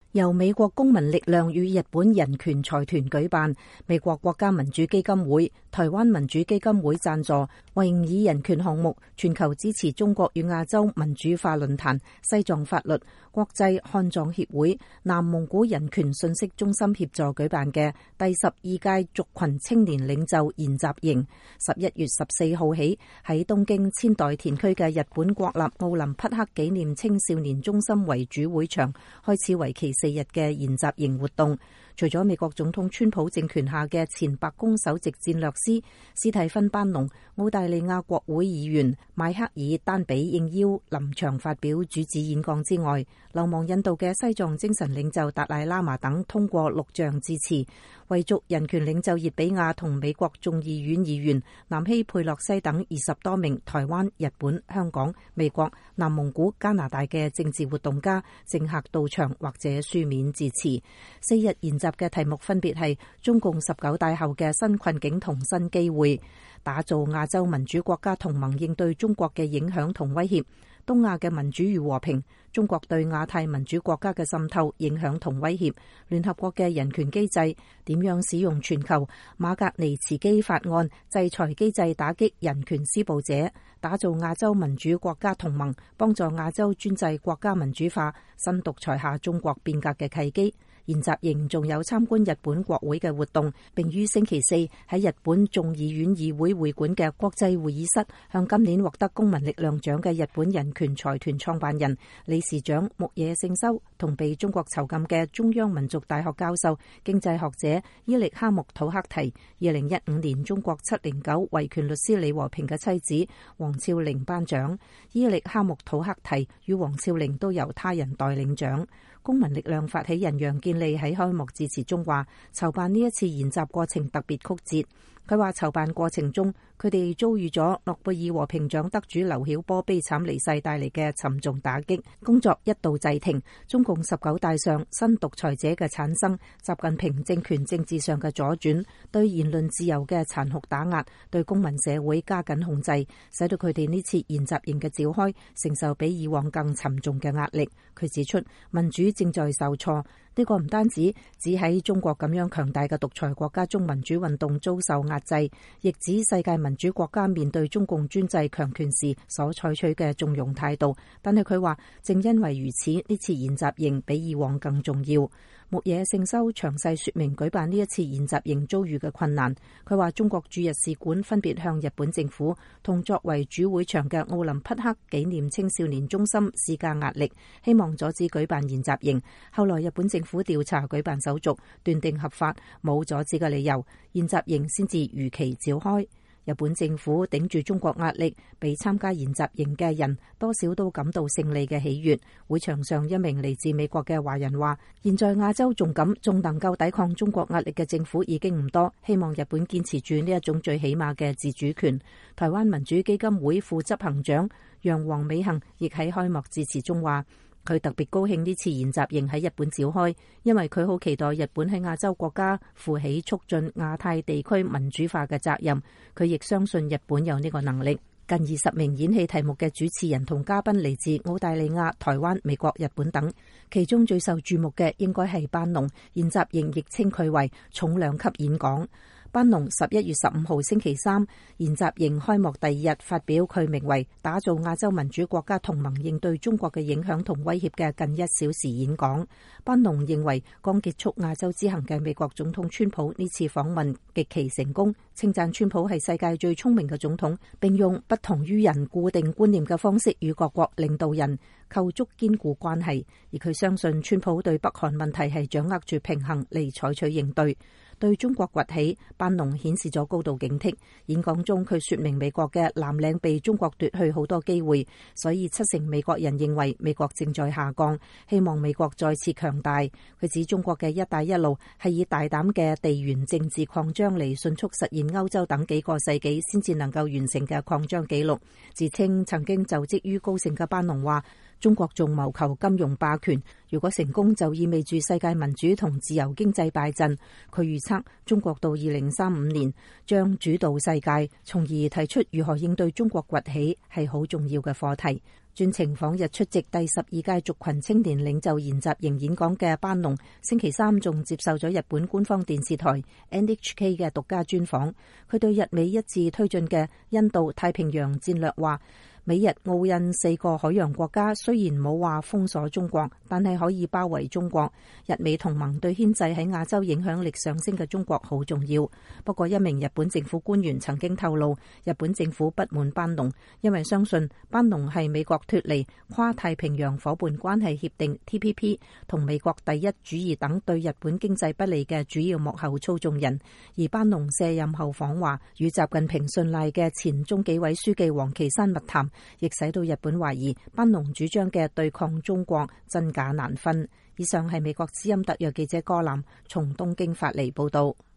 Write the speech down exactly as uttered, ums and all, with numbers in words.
由美國公民力量與日本人權財團舉辦，美國國家民主基金會、台灣民主基金會贊助，為以人權項目全球支持中國與亞洲民主化論壇、西藏法律、國際漢藏協會、南蒙古人權信息中心協助舉辦嘅第十二屆族群青年領袖研習營，十一月十四號起喺東京千代田區嘅日本國立奧林匹克紀念青少年中心為主會場開始為期四日嘅研習營活動。除咗美國總統川普政權下嘅前白宮首席戰略師斯蒂芬班農、澳大利亞國會議員邁克爾丹比應邀臨場發表主旨演講之外，流亡印度嘅西藏精神領袖達賴喇嘛等通過錄像致辭。維族人權領袖熱比亞同美國眾議院議員南希佩洛西等二十多名台灣、日本、香港、美國、南蒙古、加拿大嘅政治活動家、政客到場或者書面致辭。四日研習嘅題目分別係中共十九大後嘅新困境同新機會，打造亞洲民主國家同盟應對中國嘅影響同威脅，東亞嘅民主與和平，中國對亞太民主國家嘅滲透、影響同威脅，聯合國嘅人權機制，點樣使用全球馬格尼茨基法案制裁機制打擊人權施暴者，打造亞洲民主國家同盟，幫助亞洲專制國家民主化，新獨裁下中國變革嘅契機。研習營仲有參觀日本國會嘅活動，並於星期四喺日本眾議院議會會館嘅國際會議室，向今年獲得公民力量獎嘅日本人權財團創辦人、理事長木野聖修同被中國囚禁嘅中央民族大學教授、經濟學者伊力哈木土克提、二零一五年中國七零九維權律師李和平嘅妻子黃峭玲頒獎。伊力哈木土克提與黃峭玲都由他人代領獎。公民力量發起人楊建利喺開幕致辭中話，籌辦呢一次研習過程特別曲折。佢話籌辦過程中，佢哋遭遇咗諾貝爾和平獎得主劉曉波悲慘離世帶嚟嘅沉重打擊，工作一度滯停。中共十九大上新獨裁者嘅產生，習近平政權政治上嘅左轉，對言論自由嘅殘酷打壓，對公民社會加緊控制，使到佢哋呢次研習營嘅召開承受比以往更沉重嘅壓力。佢指出，民主正在受挫。呢個唔單止指喺中國咁樣強大嘅獨裁國家中民主運動遭受壓制，亦指世界民主國家面對中共專制強權時所採取嘅縱容態度。但係佢話，正因為如此，呢次研習營比以往更重要。木野聖修詳細說明舉辦呢一次研習營遭遇嘅困難。佢話中國駐日使館分別向日本政府同作為主會場嘅奧林匹克紀念青少年中心施加壓力，希望阻止舉辦研習營。後來日本政府調查舉辦手續，斷定合法，冇阻止嘅理由，研習營先至如期召開。日本政府頂住中國壓力，俾參加研習營嘅人多少都感到勝利嘅喜悅。會場上一名嚟自美國嘅華人話，現在亞洲仲敢仲能夠抵抗中國壓力嘅政府已經唔多，希望日本堅持住呢一種最起碼嘅自主權。台灣民主基金會副執行長楊黃美杏亦喺開幕致辭中話，佢特別高興呢次研習營喺日本召開，因為佢好期待日本喺亞洲國家負起促進亞太地區民主化嘅責任。佢亦相信日本有呢個能力。近二十名演戲題目嘅主持人同嘉賓嚟自澳大利亞、台灣、美國、日本等，其中最受注目嘅應該係班農。研習營亦稱佢為重量級演講。班農十一月十五號星期三研習營開幕第二日發表佢名為打造亞洲民主國家同盟應對中國嘅影響同威脅嘅近一小時演講。班農認為剛結束亞洲之行嘅美國總統川普呢次訪問極其成功，稱讚川普係世界最聰明嘅總統，並用不同於人固定觀念嘅方式與各國領導人構築堅固關係。而佢相信川普對北韓問題係掌握住平衡嚟採取應對。對中國崛起，班農顯示咗高度警惕。演講中，佢說明美國嘅藍領被中國奪去好多機會，所以七成美國人認為美國正在下降，希望美國再次強大。佢指中國嘅一帶一路係以大膽嘅地緣政治擴張嚟迅速實現歐洲等幾個世紀先至能夠完成嘅擴張紀錄。自稱曾經就職於高盛嘅班農話，中國仲謀求金融霸權，如果成功就意味住世界民主同自由經濟敗陣。佢預測中國到二零三五年將主導世界，從而提出如何應對中國崛起係好重要嘅課題。 專程訪日出席第十二屆族群青年領袖研習營演講嘅班農，星期三仲接受咗日本官方電視台 N H K 嘅獨家專訪。佢對日美一致推進嘅印度太平洋戰略話，美日澳印四個海洋國家雖然冇話封鎖中國，但係可以包圍中國。日美同盟對牽制喺亞洲影響力上升嘅中國好重要。不過，一名日本政府官員曾經透露，日本政府不滿班農，因為相信班農係美國脫離跨太平洋夥伴關係協定 T P P 同美國第一主義等對日本經濟不利嘅主要幕後操縱人。而班農卸任後訪華，與習近平信賴嘅前中紀委書記王岐山密談，亦使到日本懷疑班農主張嘅對抗中國真假難分。以上係美國之音特約記者柯南從東京發嚟報道。